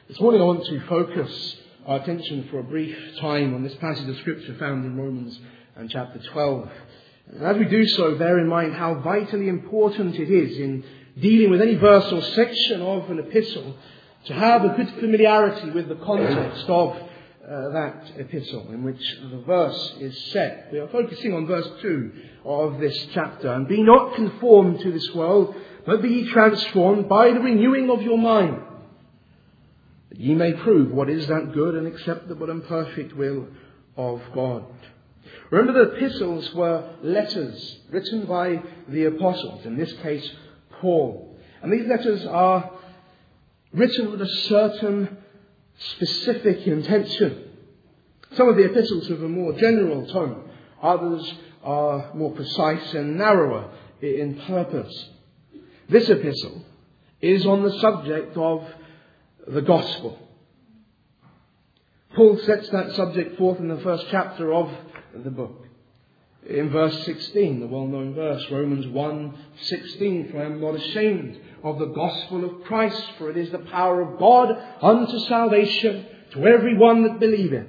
This morning I want to focus our attention for a brief time on this passage of Scripture found in Romans and chapter 12. And as we do so, bear in mind how vitally important it is in dealing with any verse or section of an epistle to have a good familiarity with the context of that epistle in which the verse is set. We are focusing on verse 2 of this chapter. And be not conformed to this world, but be ye transformed by the renewing of your mind, that ye may prove what is that good and acceptable and perfect will of God. Remember, the epistles were letters written by the apostles, in this case Paul. And these letters are written with a certain specific intention. Some of the epistles have a more general tone. Others are more precise and narrower in purpose. This epistle is on the subject of the gospel. Paul sets that subject forth in the first chapter of the book. In verse 16, the well-known verse, Romans 1:16, for I am not ashamed of the gospel of Christ, for it is the power of God unto salvation to every one that believeth.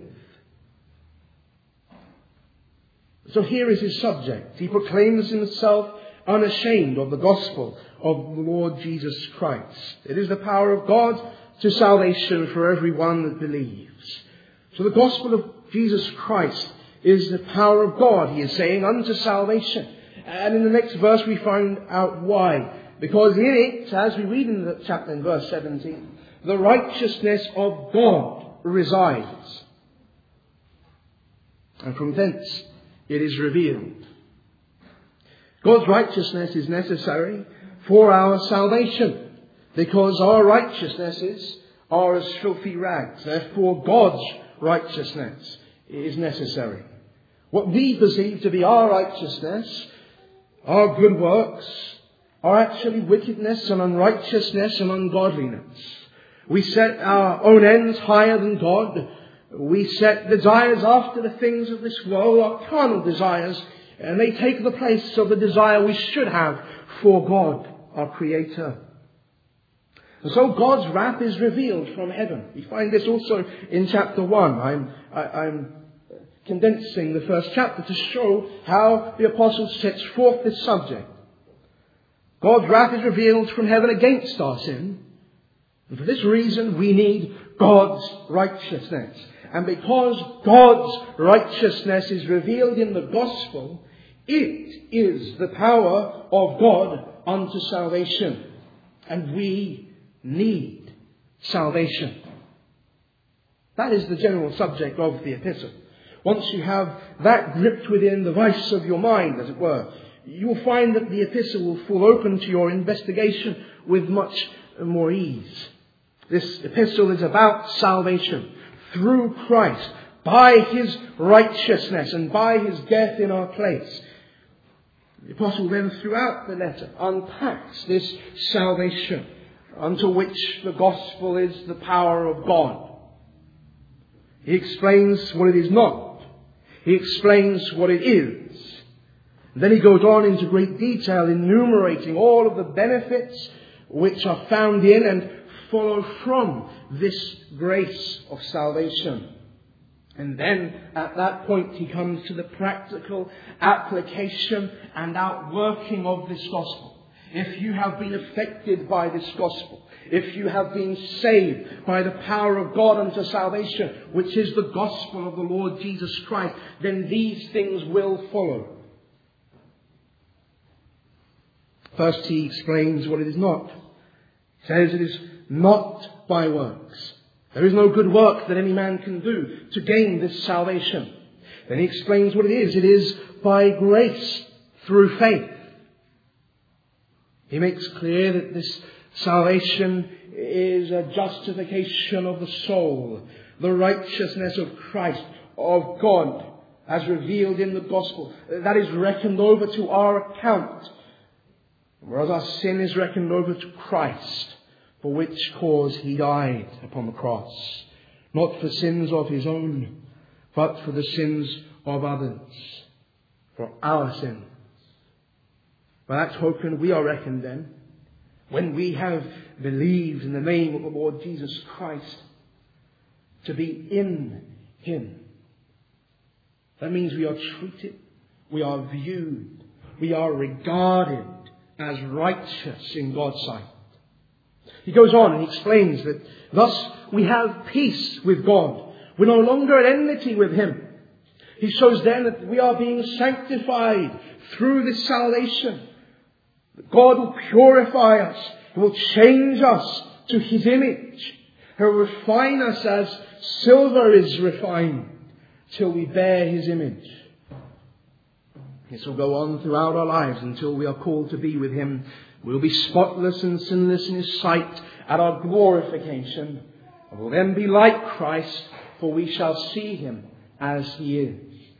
So here is his subject. He proclaims himself unashamed of the gospel of the Lord Jesus Christ. It is the power of God to salvation for every one that believes. So the gospel of Jesus Christ is the power of God, he is saying, unto salvation. And in the next verse we find out why. Because in it, as we read in the chapter in verse 17, the righteousness of God resides. And from thence it is revealed. God's righteousness is necessary for our salvation, because our righteousnesses are as filthy rags. Therefore, God's righteousness is necessary. What we perceive to be our righteousness, our good works, are actually wickedness and unrighteousness and ungodliness. We set our own ends higher than God. We set desires after the things of this world, our carnal desires, and they take the place of the desire we should have for God, our Creator. And so God's wrath is revealed from heaven. We find this also in chapter 1. I'm condensing the first chapter to show how the apostle sets forth this subject. God's wrath is revealed from heaven against our sin. And for this reason we need God's righteousness. And because God's righteousness is revealed in the gospel, it is the power of God unto salvation. And we need salvation. That is the general subject of the epistle. Once you have that gripped within the vice of your mind, as it were, you will find that the epistle will fall open to your investigation with much more ease. This epistle is about salvation through Christ, by his righteousness and by his death in our place. The apostle then throughout the letter unpacks this salvation unto which the gospel is the power of God. He explains what it is not. He explains what it is. And then he goes on into great detail enumerating all of the benefits which are found in and follow from this grace of salvation. And then at that point he comes to the practical application and outworking of this gospel. If you have been affected by this gospel, if you have been saved by the power of God unto salvation, which is the gospel of the Lord Jesus Christ, then these things will follow. First he explains what it is not. He says it is not by works. There is no good work that any man can do to gain this salvation. Then he explains what it is. It is by grace through faith. He makes clear that this salvation is a justification of the soul, the righteousness of Christ, of God, as revealed in the gospel. That is reckoned over to our account, whereas our sin is reckoned over to Christ, for which cause he died upon the cross, not for sins of his own, but for the sins of others, for our sins. By that token we are reckoned then when we have believed in the name of the Lord Jesus Christ, to be in Him. That means we are treated, we are viewed, we are regarded as righteous in God's sight. He goes on and he explains that thus we have peace with God. We're no longer at enmity with Him. He shows then that we are being sanctified through this salvation. God will purify us. He will change us to His image. He will refine us as silver is refined till we bear His image. This will go on throughout our lives until we are called to be with Him. We'll be spotless and sinless in His sight at our glorification. And will then be like Christ, for we shall see Him as He is.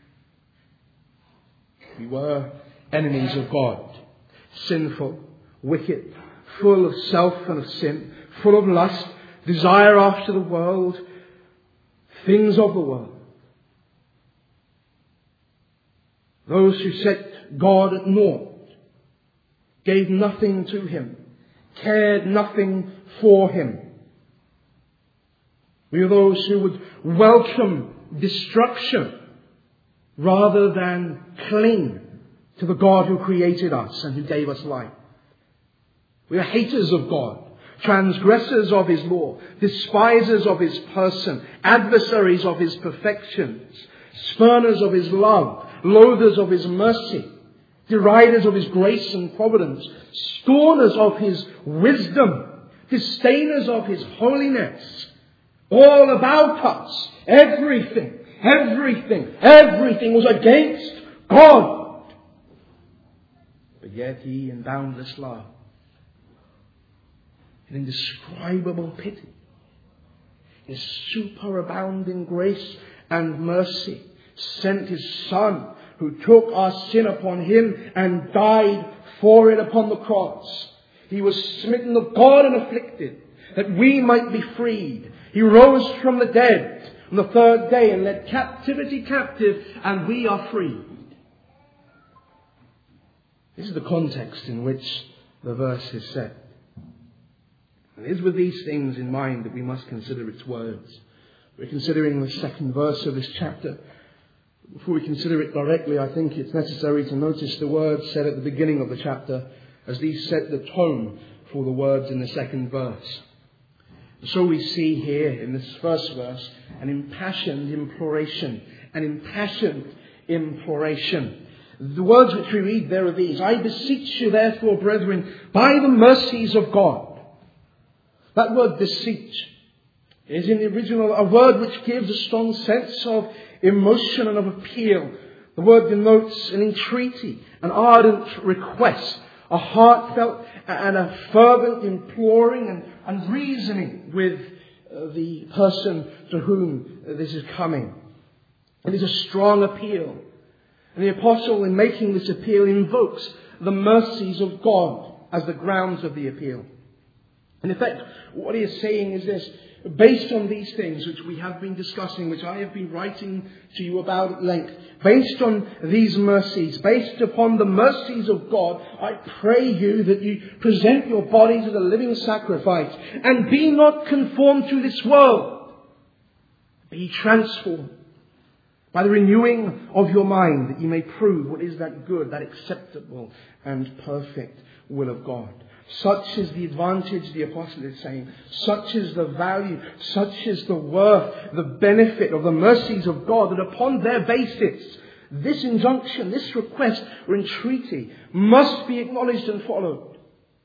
We were enemies of God, sinful, wicked, full of self and of sin, full of lust, desire after the world, things of the world. Those who set God at naught, gave nothing to Him, cared nothing for Him. We are those who would welcome destruction rather than cling to the God who created us and who gave us life. We are haters of God, transgressors of His law, despisers of His person, adversaries of His perfections, spurners of His love, loathers of His mercy, deriders of His grace and providence, scorners of His wisdom, disdainers of His holiness. All about us, everything was against God. But yet He, in boundless love, in indescribable pity, His superabounding grace and mercy, sent His Son, who took our sin upon Him and died for it upon the cross. He was smitten of God and afflicted, that we might be freed. He rose from the dead on the third day and led captivity captive, and we are freed. This is the context in which the verse is set. And it is with these things in mind that we must consider its words. We're considering the second verse of this chapter. Before we consider it directly, I think it's necessary to notice the words said at the beginning of the chapter, as these set the tone for the words in the second verse. So we see here in this first verse an impassioned imploration. The words which we read there are these: I beseech you therefore, brethren, by the mercies of God. That word beseech is in the original a word which gives a strong sense of emotion and of appeal. The word denotes an entreaty, an ardent request, a heartfelt and a fervent imploring and reasoning with the person to whom this is coming. It is a strong appeal. And the apostle, in making this appeal, invokes the mercies of God as the grounds of the appeal. In effect, what he is saying is this: based on these things which we have been discussing, which I have been writing to you about at length, based on these mercies, based upon the mercies of God, I pray you that you present your bodies as a living sacrifice, and be not conformed to this world. Be transformed by the renewing of your mind, that you may prove what is that good, that acceptable and perfect will of God. Such is the advantage, the apostle is saying. Such is the value, such is the worth, the benefit of the mercies of God, that upon their basis, this injunction, this request or entreaty must be acknowledged and followed.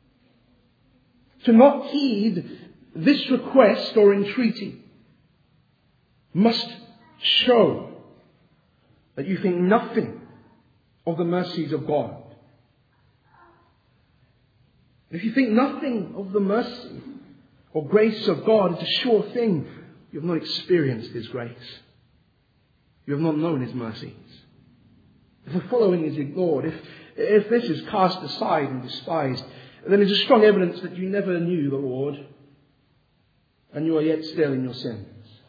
To not heed this request or entreaty must show that you think nothing of the mercies of God. If you think nothing of the mercy or grace of God, it's a sure thing you have not experienced His grace. You have not known His mercies. If the following is ignored, if this is cast aside and despised, then it's a strong evidence that you never knew the Lord and you are yet still in your sins.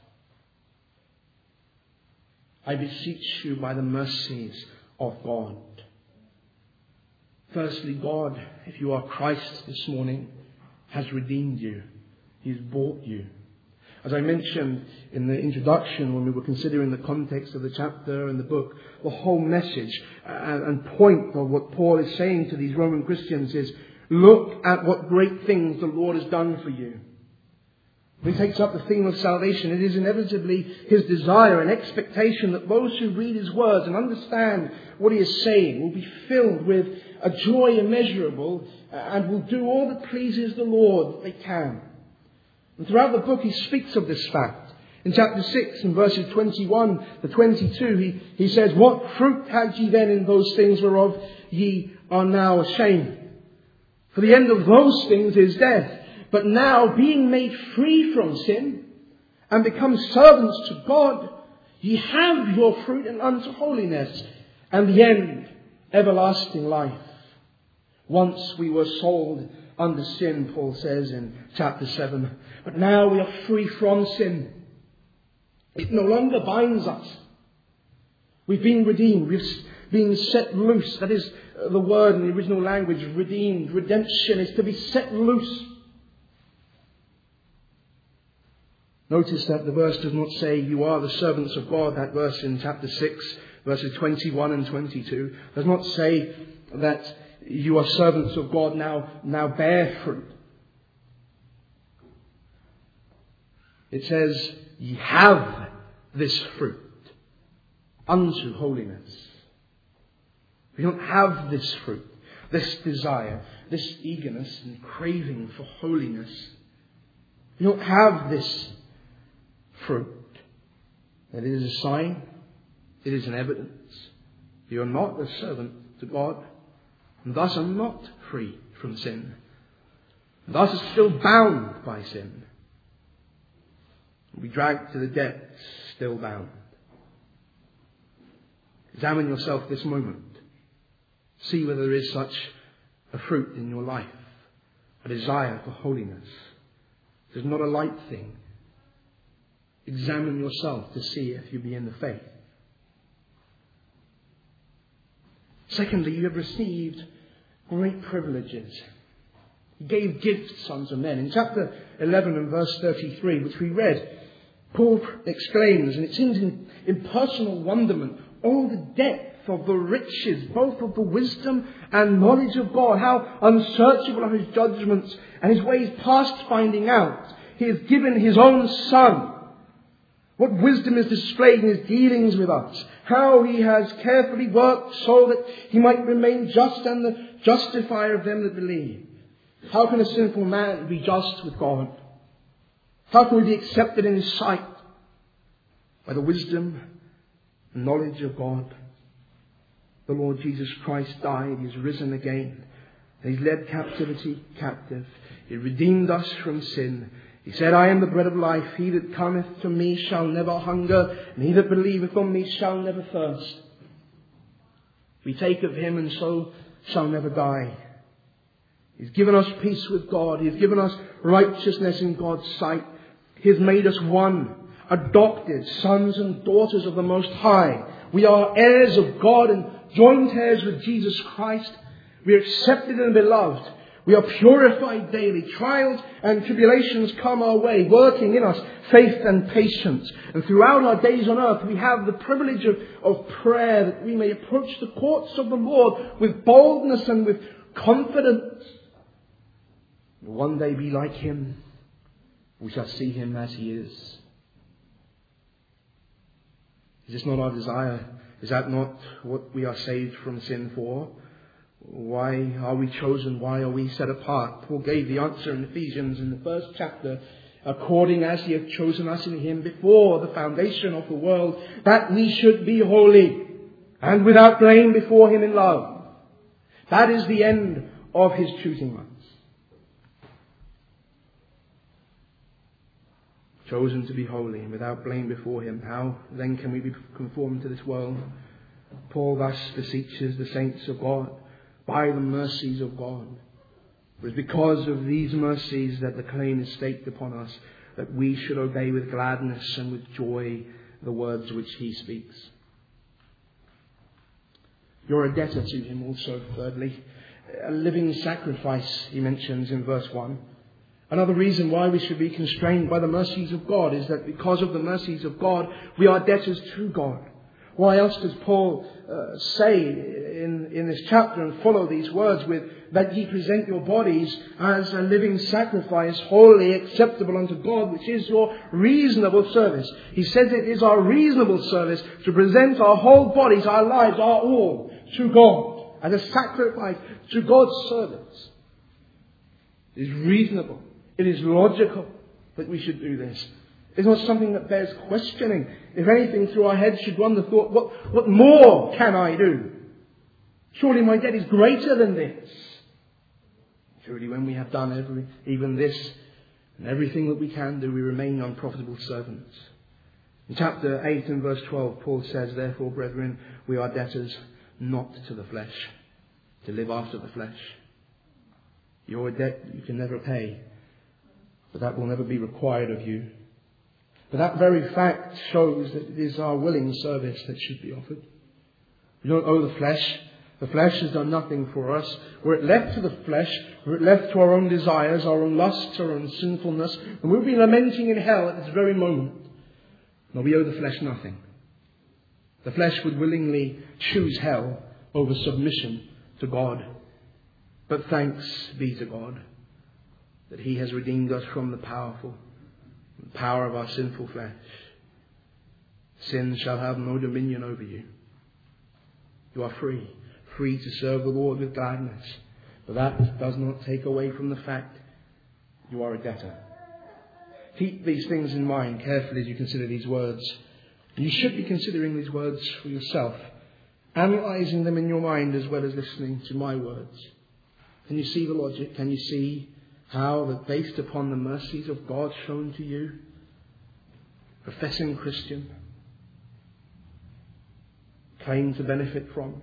I beseech you by the mercies of God. Firstly, God, if you are Christ this morning, has redeemed you. He's bought you. As I mentioned in the introduction when we were considering the context of the chapter and the book, the whole message and point of what Paul is saying to these Roman Christians is, look at what great things the Lord has done for you. When he takes up the theme of salvation, it is inevitably his desire and expectation that those who read his words and understand what he is saying will be filled with a joy immeasurable and will do all that pleases the Lord that they can. And throughout the book he speaks of this fact. In chapter 6 and verses 21 to 22 he says, what fruit had ye then in those things whereof ye are now ashamed? For the end of those things is death. But now, being made free from sin and become servants to God, ye have your fruit unto holiness, and the end, everlasting life. Once we were sold under sin, Paul says in chapter 7. But now we are free from sin. It no longer binds us. We've been redeemed. We've been set loose. That is the word in the original language, redeemed. Redemption is to be set loose. Notice that the verse does not say you are the servants of God. That verse in chapter 6, verses 21 and 22, does not say that you are servants of God, now bear fruit. It says, ye have this fruit unto holiness. We don't have this fruit, this desire, this eagerness and craving for holiness. We don't have this fruit. That it is a sign, it is an evidence. You are not a servant to God, and thus are not free from sin. Thus are still bound by sin. Be dragged to the depths, still bound. Examine yourself this moment. See whether there is such a fruit in your life, a desire for holiness. It is not a light thing. Examine yourself to see if you be in the faith. Secondly, you have received great privileges. He gave gifts unto men. In chapter 11 and verse 33, which we read, Paul exclaims, and it seems in personal wonderment, all the depth of the riches, both of the wisdom and knowledge of God, how unsearchable are his judgments and his ways past finding out. He has given his own Son. What wisdom is displayed in his dealings with us. How he has carefully worked so that he might remain just and the justifier of them that believe. How can a sinful man be just with God? How can we be accepted in his sight? By the wisdom and knowledge of God. The Lord Jesus Christ died. He is risen again. And he's led captivity captive. He redeemed us from sin. He said, I am the bread of life. He that cometh to me shall never hunger, and he that believeth on me shall never thirst. We take of him and so shall never die. He's given us peace with God. He has given us righteousness in God's sight. He has made us one, adopted sons and daughters of the Most High. We are heirs of God and joint heirs with Jesus Christ. We are accepted and beloved. We are purified daily. Trials and tribulations come our way, working in us faith and patience. And throughout our days on earth, we have the privilege of prayer, that we may approach the courts of the Lord with boldness and with confidence. One day be like him. We shall see him as he is. Is this not our desire? Is that not what we are saved from sin for? Why are we chosen? Why are we set apart? Paul gave the answer in Ephesians in the first chapter. According as he hath chosen us in him before the foundation of the world, that we should be holy and without blame before him in love. That is the end of his choosing us. Chosen to be holy and without blame before him. How then can we be conformed to this world? Paul thus beseeches the saints of God by the mercies of God. It was because of these mercies that the claim is staked upon us, that we should obey with gladness and with joy the words which he speaks. You're a debtor to him also, thirdly. A living sacrifice, he mentions in verse 1. Another reason why we should be constrained by the mercies of God is that because of the mercies of God, we are debtors to God. Why else does Paul say in this chapter and follow these words with that ye present your bodies as a living sacrifice, wholly acceptable unto God, which is your reasonable service? He says it is our reasonable service to present our whole bodies, our lives, our all to God as a sacrifice to God's service. It is reasonable. It is logical that we should do this. It's not something that bears questioning. If anything, through our heads should run the thought, what more can I do? Surely my debt is greater than this. Surely when we have done even this and everything that we can do, we remain unprofitable servants. In chapter 8 and verse 12, Paul says, therefore, brethren, we are debtors not to the flesh, to live after the flesh. Your debt you can never pay, but that will never be required of you. But that very fact shows that it is our willing service that should be offered. We don't owe the flesh. The flesh has done nothing for us. Were it left to the flesh, were it left to our own desires, our own lusts, our own sinfulness, and we'll be lamenting in hell at this very moment. No, we owe the flesh nothing. The flesh would willingly choose hell over submission to God. But thanks be to God that He has redeemed us from the power of our sinful flesh. Sin shall have no dominion over you. You are free to serve the Lord with gladness. But that does not take away from the fact you are a debtor. Keep these things in mind carefully as you consider these words. You should be considering these words for yourself, analysing them in your mind as well as listening to my words. Can you see the logic? Can you see how that based upon the mercies of God shown to you, professing Christian, claim to benefit from,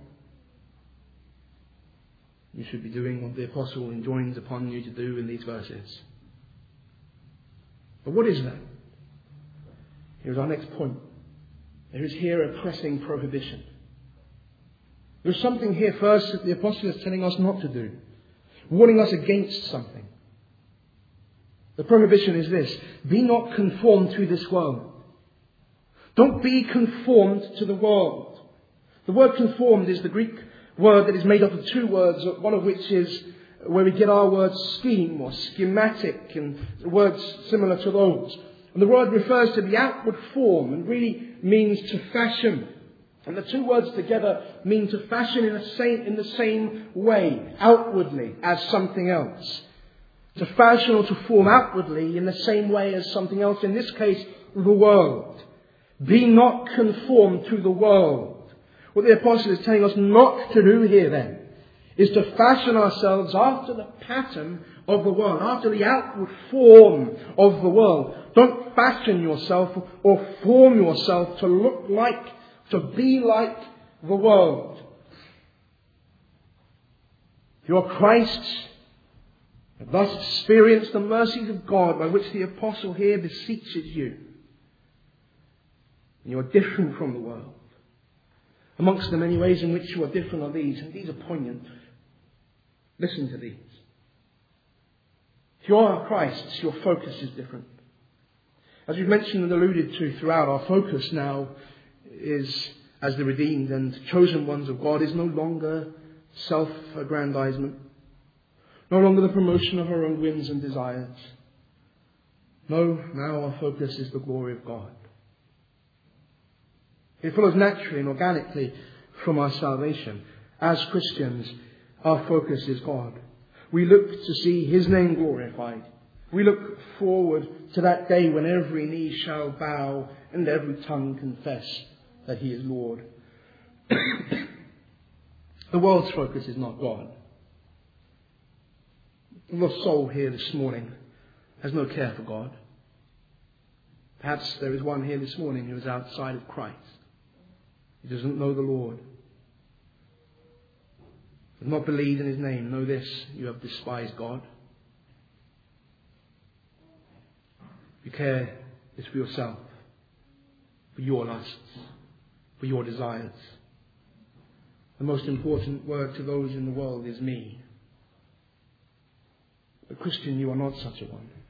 you should be doing what the apostle enjoins upon you to do in these verses. But what is that? Here's our next point. There is here a pressing prohibition. There's something here first that the apostle is telling us not to do, warning us against something. The prohibition is this: be not conformed to this world. Don't be conformed to the world. The word conformed is the Greek word that is made up of two words, one of which is where we get our word scheme or schematic, and words similar to those. And the word refers to the outward form and really means to fashion. And the two words together mean to fashion in the same way, outwardly, as something else. To fashion or to form outwardly in the same way as something else, in this case, the world. Be not conformed to the world. What the apostle is telling us not to do here then is to fashion ourselves after the pattern of the world, after the outward form of the world. Don't fashion yourself or form yourself to look like, to be like the world. If you are Christ's, and thus experience the mercies of God by which the apostle here beseeches you. And you are different from the world. Amongst the many ways in which you are different are these, and these are poignant. Listen to these. If you are Christ's, your focus is different. As we've mentioned and alluded to throughout, our focus now is, as the redeemed and chosen ones of God, is no longer self-aggrandizement. No longer the promotion of our own whims and desires. No, now our focus is the glory of God. It follows naturally and organically from our salvation. As Christians, our focus is God. We look to see His name glorified. We look forward to that day when every knee shall bow and every tongue confess that He is Lord. The world's focus is not God. The lost soul here this morning has no care for God. Perhaps there is one here this morning who is outside of Christ. He doesn't know the Lord. Does not believe in His name. Know this: you have despised God. You care is for yourself, for your lusts, for your desires. The most important word to those in the world is me. But Christian, you are not such a one.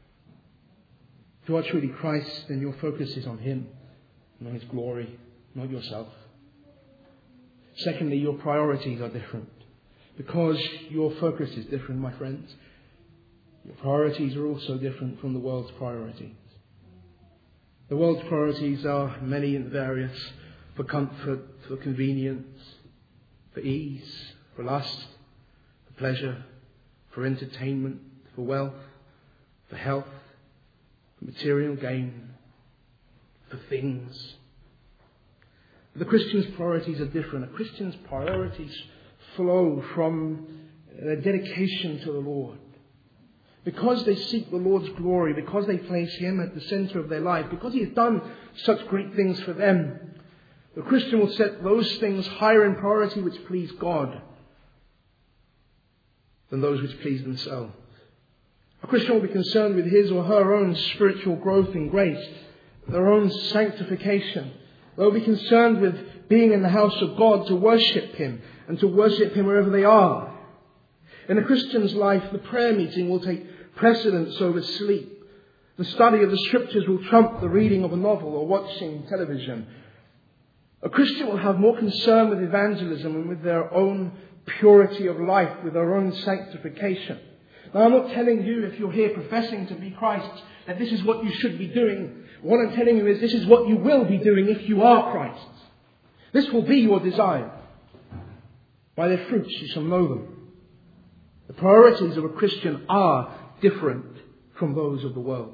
If you are truly Christ, then your focus is on Him and on His glory, not yourself. Secondly, your priorities are different. Because your focus is different, my friends, your priorities are also different from the world's priorities. The world's priorities are many and various: for comfort, for convenience, for ease, for lust, for pleasure, for entertainment, for wealth, for health, for material gain, for things. The Christian's priorities are different. A Christian's priorities flow from their dedication to the Lord. Because they seek the Lord's glory, because they place Him at the center of their life, because He has done such great things for them, the Christian will set those things higher in priority which please God than those which please themselves. A Christian will be concerned with his or her own spiritual growth in grace, their own sanctification. They'll be concerned with being in the house of God to worship Him and to worship Him wherever they are. In a Christian's life, the prayer meeting will take precedence over sleep. The study of the Scriptures will trump the reading of a novel or watching television. A Christian will have more concern with evangelism and with their own purity of life, with their own sanctification. Now, I'm not telling you, if you're here professing to be Christ, that this is what you should be doing. What I'm telling you is this is what you will be doing if you are Christ. This will be your desire. By their fruits you shall know them. The priorities of a Christian are different from those of the world.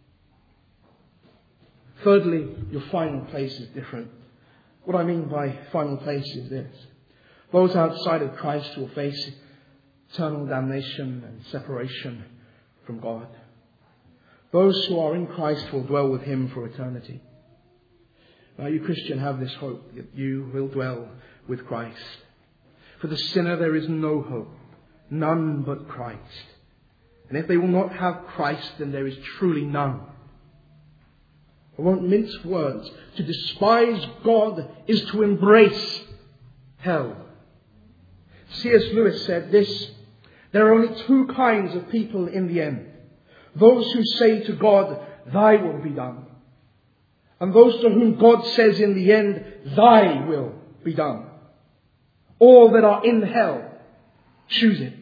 Thirdly, your final place is different. What I mean by final place is this: those outside of Christ will face eternal damnation and separation from God. Those who are in Christ will dwell with Him for eternity. Now, you Christian have this hope that you will dwell with Christ. For the sinner there is no hope, none but Christ. And if they will not have Christ, then there is truly none. I won't mince words. To despise God is to embrace hell. C.S. Lewis said this: there are only two kinds of people in the end. Those who say to God, "Thy will be done." And those to whom God says in the end, "Thy will be done." All that are in hell choose it.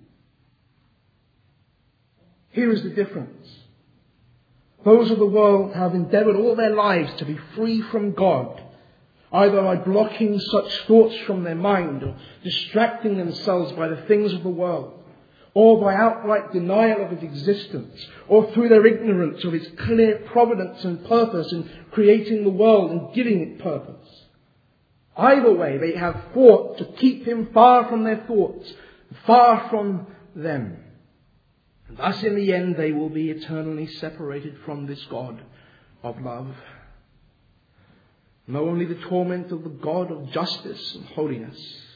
Here is the difference. Those of the world have endeavoured all their lives to be free from God, either by blocking such thoughts from their mind or distracting themselves by the things of the world, or by outright denial of its existence, or through their ignorance of its clear providence and purpose in creating the world and giving it purpose. Either way, they have fought to keep Him far from their thoughts, far from them. And thus in the end they will be eternally separated from this God of love. Know only the torment of the God of justice and holiness.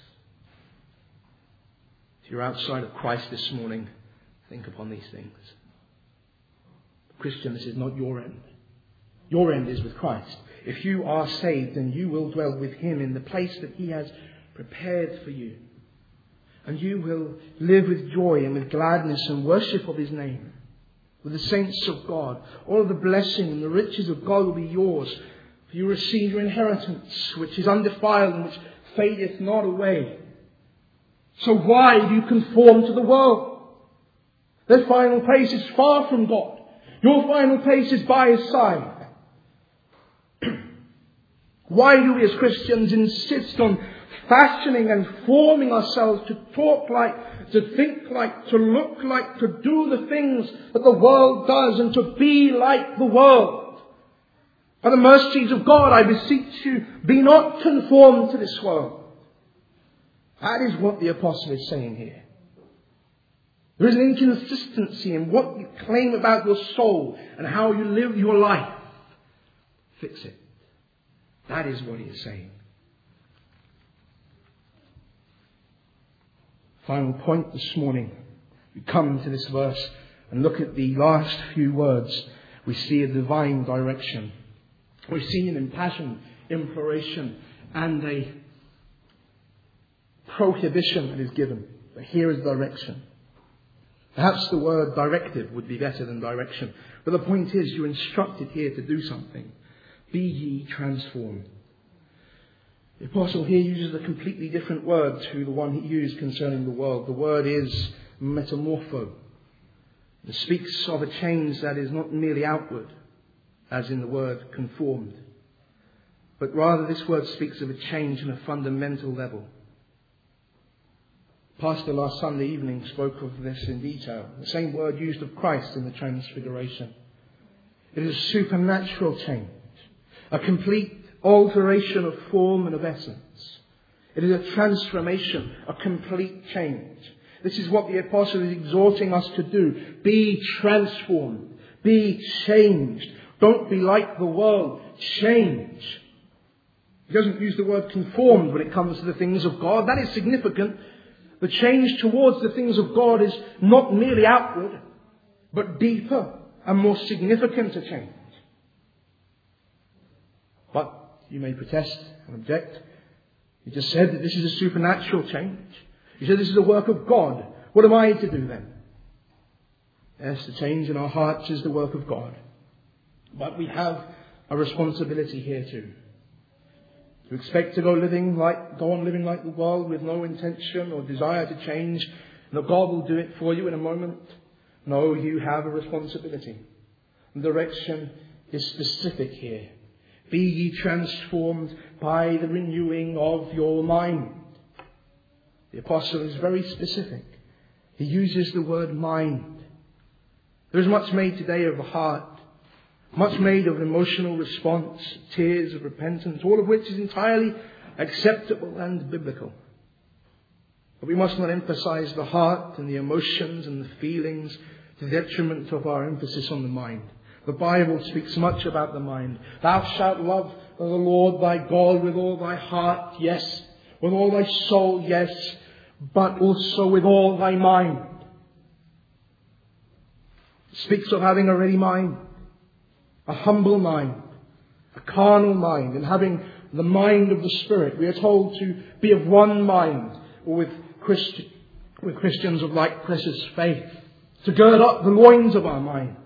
If you're outside of Christ this morning, think upon these things. Christian, this is not your end. Your end is with Christ. If you are saved, then you will dwell with Him in the place that He has prepared for you. And you will live with joy and with gladness and worship of His name. With the saints of God. All of the blessing and the riches of God will be yours. For you receive your inheritance, which is undefiled and which fadeth not away. So why do you conform to the world? Their final place is far from God. Your final place is by His side. Why do we as Christians insist on fashioning and forming ourselves to talk like, to think like, to look like, to do the things that the world does and to be like the world? By the mercies of God, I beseech you, be not conformed to this world. That is what the apostle is saying here. There is an inconsistency in what you claim about your soul and how you live your life. Fix it. That is what he is saying. Final point this morning. We come to this verse and look at the last few words. We see a divine direction. We see an impassioned imploration and a prohibition that is given. But here is direction. Perhaps the word directive would be better than direction. But the point is, you're instructed here to do something. Be ye transformed. The apostle here uses a completely different word to the one he used concerning the world. The word is metamorpho. It speaks of a change that is not merely outward, as in the word conformed. But rather this word speaks of a change on a fundamental level. Pastor last Sunday evening spoke of this in detail. The same word used of Christ in the Transfiguration. It is a supernatural change. A complete alteration of form and of essence. It is a transformation, a complete change. This is what the apostle is exhorting us to do. Be transformed. Be changed. Don't be like the world. Change. He doesn't use the word conformed when it comes to the things of God. That is significant. The change towards the things of God is not merely outward, but deeper and more significant a change. But you may protest and object. He just said that this is a supernatural change. He said this is a work of God. What am I to do then? Yes, the change in our hearts is the work of God. But we have a responsibility here too. To expect to go on living like the world with no intention or desire to change, and that God will do it for you in a moment. No, you have a responsibility. The direction is specific here. Be ye transformed by the renewing of your mind. The apostle is very specific. He uses the word mind. There is much made today of the heart. Much made of emotional response, tears of repentance, all of which is entirely acceptable and biblical. But we must not emphasize the heart and the emotions and the feelings to the detriment of our emphasis on the mind. The Bible speaks much about the mind. Thou shalt love the Lord thy God with all thy heart, yes. With all thy soul, yes. But also with all thy mind. It speaks of having a ready mind. A humble mind, a carnal mind, and having the mind of the Spirit. We are told to be of one mind, or with Christians of like precious faith, to gird up the loins of our minds.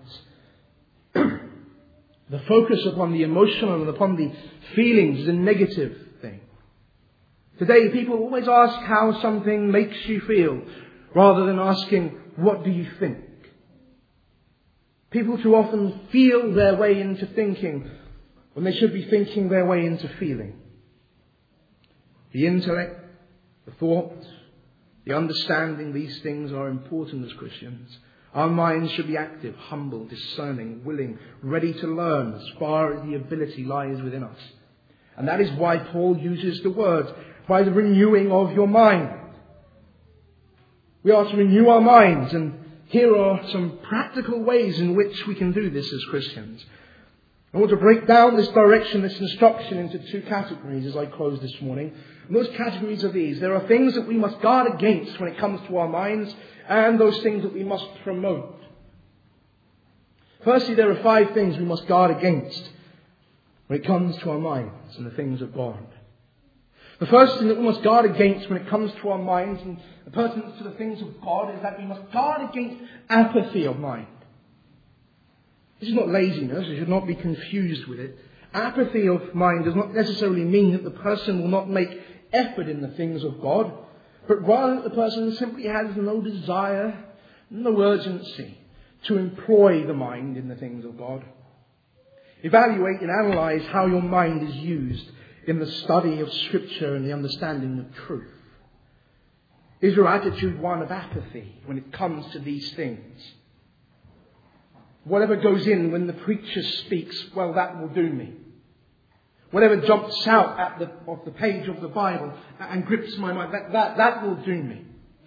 The focus upon the emotional and upon the feelings is a negative thing. Today people always ask how something makes you feel, rather than asking, what do you think? People too often feel their way into thinking when they should be thinking their way into feeling. The intellect, the thought, the understanding, these things are important as Christians. Our minds should be active, humble, discerning, willing, ready to learn as far as the ability lies within us. And that is why Paul uses the word, by the renewing of your mind. We are to renew our minds, and here are some practical ways in which we can do this as Christians. I want to break down this direction, this instruction into two categories as I close this morning. And those categories are these. There are things that we must guard against when it comes to our minds, and those things that we must promote. Firstly, there are 5 things we must guard against when it comes to our minds and the things of God. The first thing that we must guard against when it comes to our minds and the pertinence to the things of God is that we must guard against apathy of mind. This is not laziness. You should not be confused with it. Apathy of mind does not necessarily mean that the person will not make effort in the things of God, but rather that the person simply has no desire, no urgency to employ the mind in the things of God. Evaluate and analyze how your mind is used in the study of Scripture and the understanding of truth. Is your attitude one of apathy when it comes to these things? Whatever goes in when the preacher speaks, well, that will do me. Whatever jumps out off the page of the Bible and grips my mind, that will do me.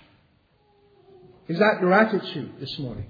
Is that your attitude this morning?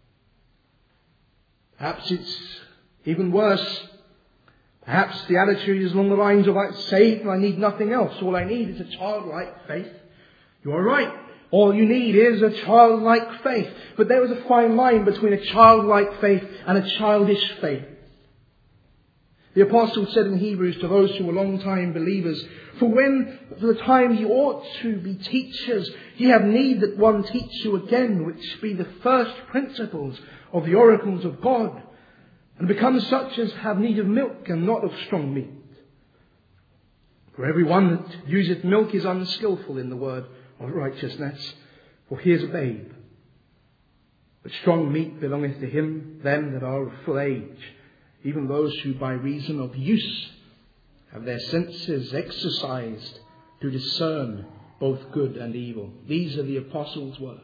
Perhaps it's even worse. Perhaps the attitude is along the lines of, I'm saved and I need nothing else. All I need is a childlike faith. You are right. All you need is a childlike faith. But there is a fine line between a childlike faith and a childish faith. The apostle said in Hebrews to those who were long-time believers, for the time ye ought to be teachers, ye have need that one teach you again, which be the first principles of the oracles of God, and become such as have need of milk and not of strong meat. For every one that useth milk is unskillful in the word of righteousness, for he is a babe. But strong meat belongeth to them that are of full age, even those who by reason of use have their senses exercised to discern both good and evil. These are the apostles' words.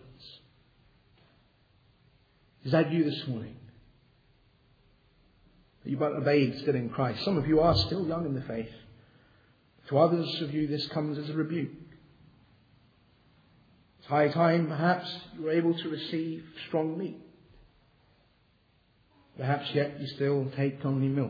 Is that you this morning? Are you but a babe still in Christ? Some of you are still young in the faith. To others of you this comes as a rebuke. It's high time perhaps you were able to receive strong meat. Perhaps yet you still take only milk.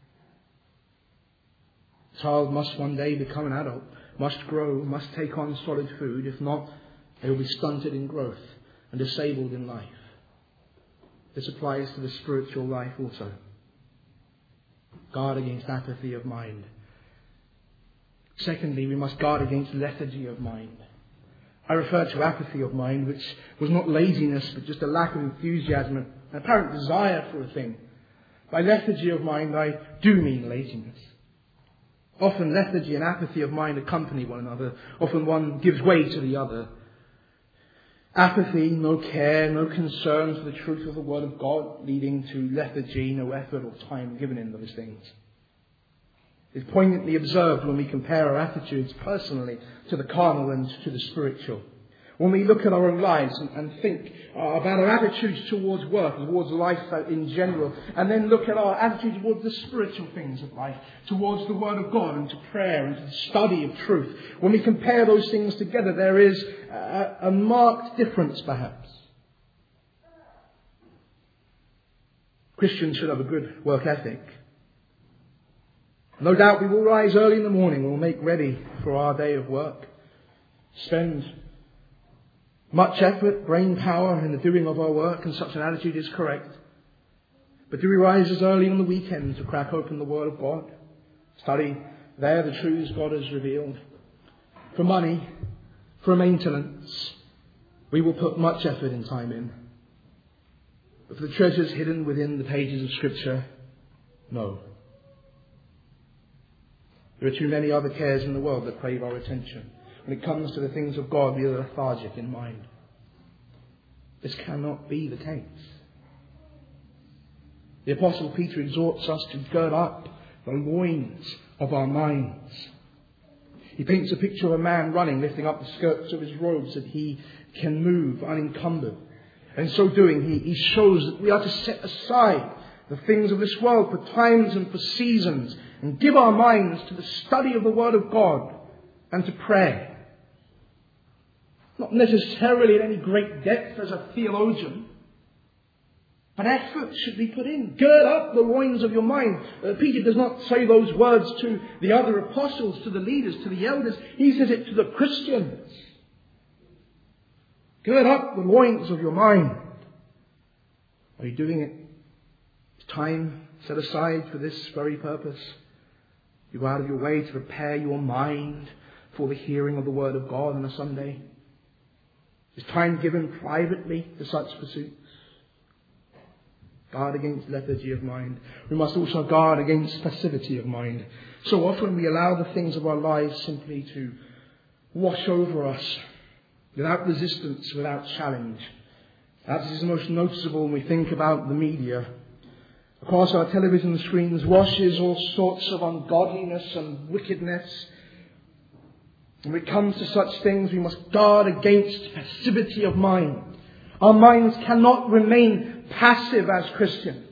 The child must one day become an adult, must grow, must take on solid food. If not, they will be stunted in growth and disabled in life. This applies to the spiritual life also. Guard against apathy of mind. Secondly, we must guard against lethargy of mind. I refer to apathy of mind, which was not laziness, but just a lack of enthusiasm, an apparent desire for a thing. By lethargy of mind, I do mean laziness. Often lethargy and apathy of mind accompany one another. Often one gives way to the other. Apathy, no care, no concern for the truth of the Word of God, leading to lethargy, no effort or time given in those things. It's poignantly observed when we compare our attitudes personally to the carnal and to the spiritual. When we look at our own lives and think about our attitudes towards work, towards life in general, and then look at our attitude towards the spiritual things of life, towards the Word of God and to prayer and to the study of truth. When we compare those things together, there is a marked difference perhaps. Christians should have a good work ethic. No doubt we will rise early in the morning. We'll make ready for our day of work. Spend much effort, brain power in the doing of our work, and such an attitude is correct. But do we rise as early on the weekend to crack open the Word of God? Study there the truths God has revealed. For money, for maintenance, we will put much effort and time in. But for the treasures hidden within the pages of Scripture, no. There are too many other cares in the world that crave our attention. When it comes to the things of God, we are lethargic in mind. This cannot be the case. The Apostle Peter exhorts us to gird up the loins of our minds. He paints a picture of a man running, lifting up the skirts of his robes so that he can move unencumbered. And in so doing, he shows that we are to set aside the things of this world for times and for seasons, and give our minds to the study of the Word of God and to prayer. Not necessarily in any great depth as a theologian, but effort should be put in. Gird up the loins of your mind. Peter does not say those words to the other apostles, to the leaders, to the elders. He says it to the Christians. Gird up the loins of your mind. Are you doing it? Is time set aside for this very purpose? You go out of your way to prepare your mind for the hearing of the Word of God on a Sunday? Is time given privately to such pursuits? Guard against lethargy of mind. We must also guard against passivity of mind. So often we allow the things of our lives simply to wash over us without resistance, without challenge. That is most noticeable when we think about the media. Across our television screens washes all sorts of ungodliness and wickedness. When it comes to such things, we must guard against passivity of mind. Our minds cannot remain passive as Christians.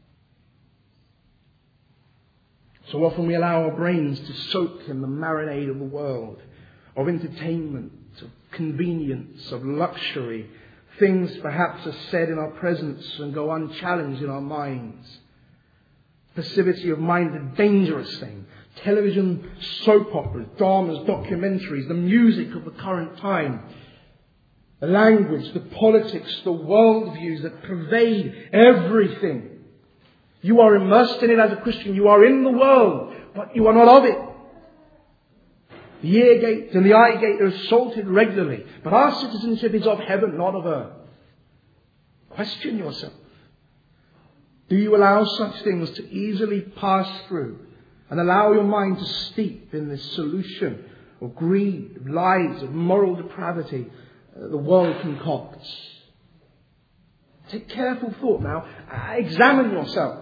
So often we allow our brains to soak in the marinade of the world, of entertainment, of convenience, of luxury. Things perhaps are said in our presence and go unchallenged in our minds. Passivity of mind is a dangerous thing. Television, soap operas, dramas, documentaries, the music of the current time, the language, the politics, the worldviews that pervade everything You are immersed in it as a Christian. You are in the world, but you are not of it. The ear gate and the eye gate are assaulted regularly, but our citizenship is of heaven, not of earth. Question yourself. Do you allow such things to easily pass through and allow your mind to steep in this solution of greed, of lies, of moral depravity the world concocts? Take careful thought now. Examine yourself.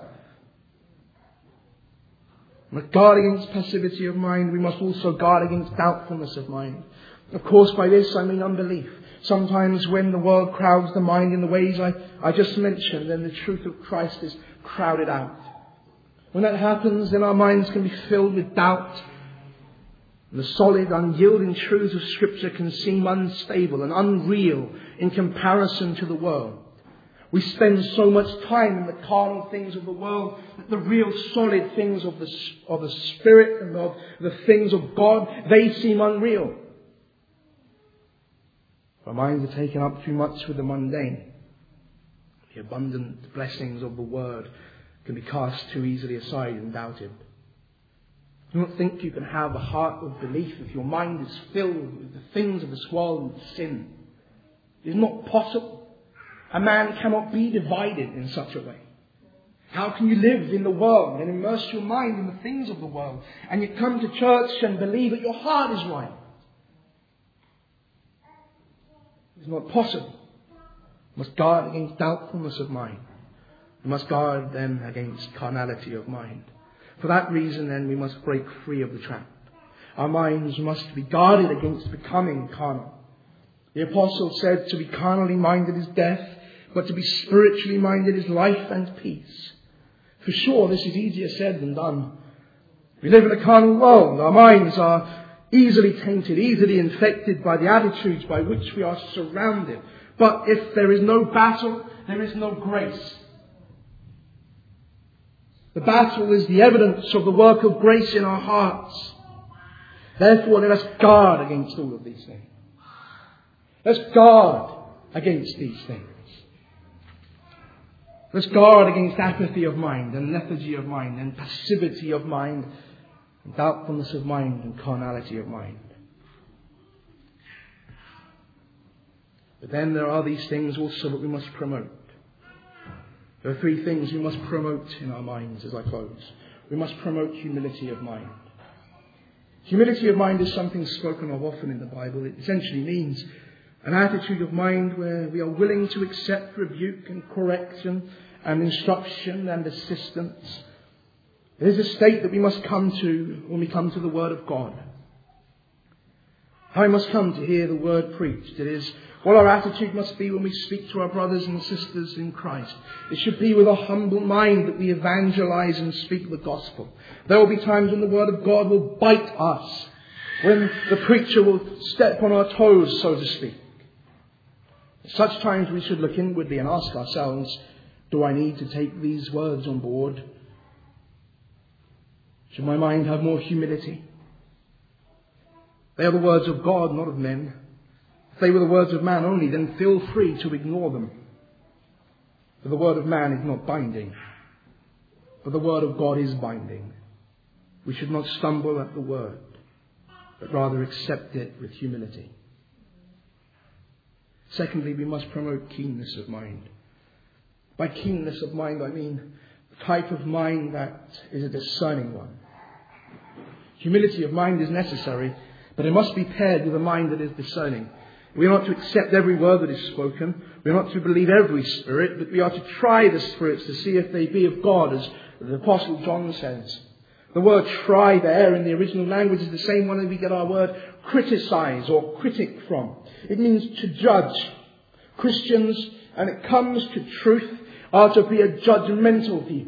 We must guard against passivity of mind. We must also guard against doubtfulness of mind. Of course, by this I mean unbelief. Sometimes when the world crowds the mind in the ways I just mentioned, then the truth of Christ is crowded out. When that happens, then our minds can be filled with doubt. And the solid, unyielding truths of Scripture can seem unstable and unreal in comparison to the world. We spend so much time in the carnal things of the world that the real solid things of the Spirit and of the things of God, they seem unreal. Our minds are taken up too much with the mundane. The abundant blessings of the Word can be cast too easily aside and doubted. Do not think you can have a heart of belief if your mind is filled with the things of this world and sin. It is not possible. A man cannot be divided in such a way. How can you live in the world and immerse your mind in the things of the world and you come to church and believe that your heart is right? It's not possible. We must guard against doubtfulness of mind. We must guard then against carnality of mind. For that reason then we must break free of the trap. Our minds must be guarded against becoming carnal. The apostle said to be carnally minded is death, but to be spiritually minded is life and peace. For sure this is easier said than done. We live in a carnal world. Our minds are easily tainted, easily infected by the attitudes by which we are surrounded. But if there is no battle, there is no grace. The battle is the evidence of the work of grace in our hearts. Therefore, let us guard against all of these things. Let's guard against these things. Let's guard against apathy of mind and lethargy of mind and passivity of mind and doubtfulness of mind and carnality of mind. But then there are these things also that we must promote. There are three things we must promote in our minds as I close. We must promote humility of mind. Humility of mind is something spoken of often in the Bible. It essentially means an attitude of mind where we are willing to accept rebuke and correction and instruction and assistance. It is a state that we must come to when we come to the Word of God. How we must come to hear the Word preached. It is what our attitude must be when we speak to our brothers and sisters in Christ. It should be with a humble mind that we evangelize and speak the gospel. There will be times when the Word of God will bite us, when the preacher will step on our toes, so to speak. At such times we should look inwardly and ask ourselves, do I need to take these words on board? Should my mind have more humility? They are the words of God, not of men. If they were the words of man only, then feel free to ignore them. For the word of man is not binding, but the word of God is binding. We should not stumble at the word, but rather accept it with humility. Secondly, we must promote keenness of mind. By keenness of mind, I mean the type of mind that is a discerning one. Humility of mind is necessary, but it must be paired with a mind that is discerning. We are not to accept every word that is spoken. We are not to believe every spirit, but we are to try the spirits to see if they be of God, as the Apostle John says. The word try there in the original language is the same one that we get our word criticize or critic from. It means to judge. Christians, and it comes to truth, are to be a judgmental people.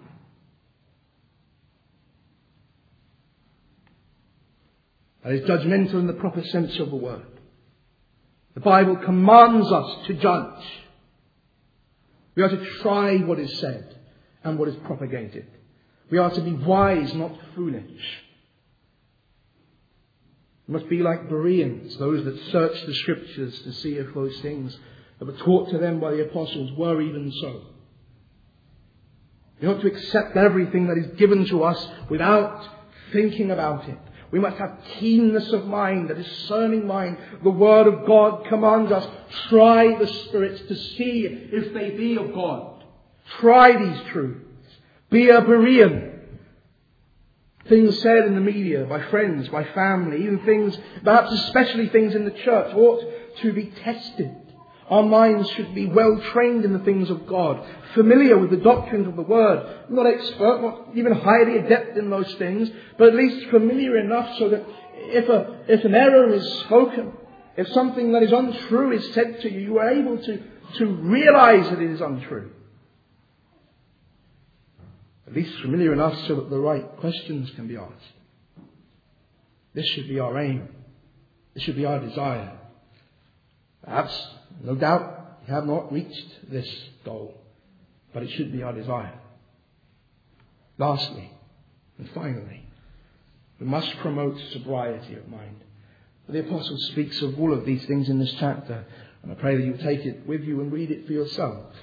That is judgmental in the proper sense of the word. The Bible commands us to judge. We are to try what is said and what is propagated. We are to be wise, not foolish. We must be like Bereans, those that search the Scriptures to see if those things that were taught to them by the apostles were even so. We're not to accept everything that is given to us without thinking about it. We must have keenness of mind, a discerning mind. The Word of God commands us, try the spirits to see if they be of God. Try these truths. Be a Berean. Things said in the media, by friends, by family, even things, perhaps especially things in the church, ought to be tested. Our minds should be well trained in the things of God, familiar with the doctrines of the Word. Not expert, not even highly adept in those things, but at least familiar enough so that if an error is spoken, if something that is untrue is said to you, you are able to realize that it is untrue. At least familiar enough so that the right questions can be asked. This should be our aim. This should be our desire. Perhaps, no doubt, we have not reached this goal, but it should be our desire. Lastly, and finally, we must promote sobriety of mind. The Apostle speaks of all of these things in this chapter, and I pray that you take it with you and read it for yourself.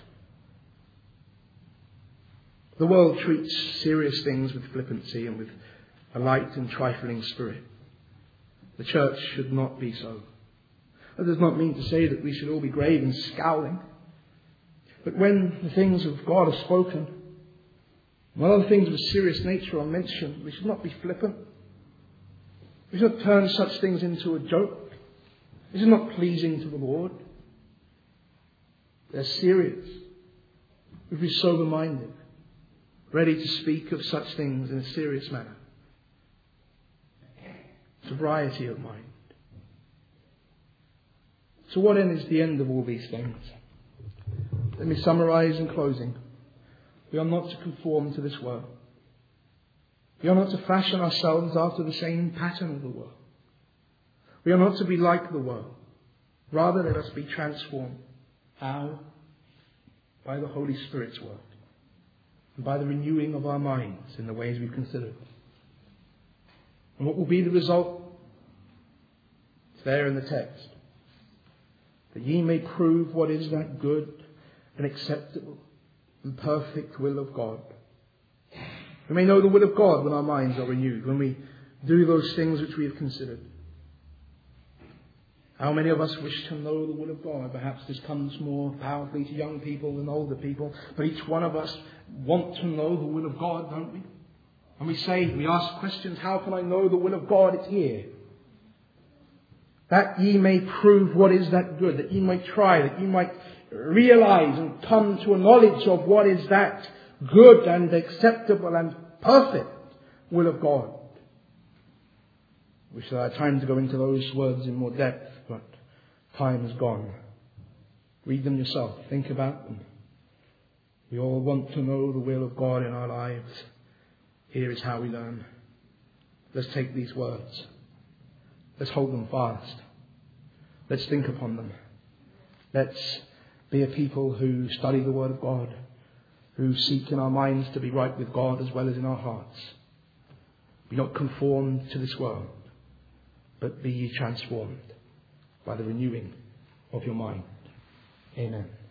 The world treats serious things with flippancy and with a light and trifling spirit. The church should not be so. That does not mean to say that we should all be grave and scowling. But when the things of God are spoken, when other things of a serious nature are mentioned, we should not be flippant. We should not turn such things into a joke. This is not pleasing to the Lord. They're serious. We should be sober-minded, ready to speak of such things in a serious manner. Sobriety of mind. So what then is the end of all these things? Let me summarize in closing. We are not to conform to this world. We are not to fashion ourselves after the same pattern of the world. We are not to be like the world. Rather, let us be transformed. How? By the Holy Spirit's work. And by the renewing of our minds in the ways we've considered. And what will be the result? It's there in the text. That ye may prove what is that good and acceptable and perfect will of God. We may know the will of God when our minds are renewed, when we do those things which we have considered. How many of us wish to know the will of God? Perhaps this comes more powerfully to young people than older people, but each one of us want to know the will of God, don't we? And we ask questions, how can I know the will of God? It's here. That ye may prove what is that good, that ye might try, that ye might realize and come to a knowledge of what is that good and acceptable and perfect will of God. Wish I had time to go into those words in more depth, but time has gone. Read them yourself. Think about them. We all want to know the will of God in our lives. Here is how we learn. Let's take these words. Let's hold them fast. Let's think upon them. Let's be a people who study the Word of God, who seek in our minds to be right with God as well as in our hearts. Be not conformed to this world, but be ye transformed by the renewing of your mind. Amen.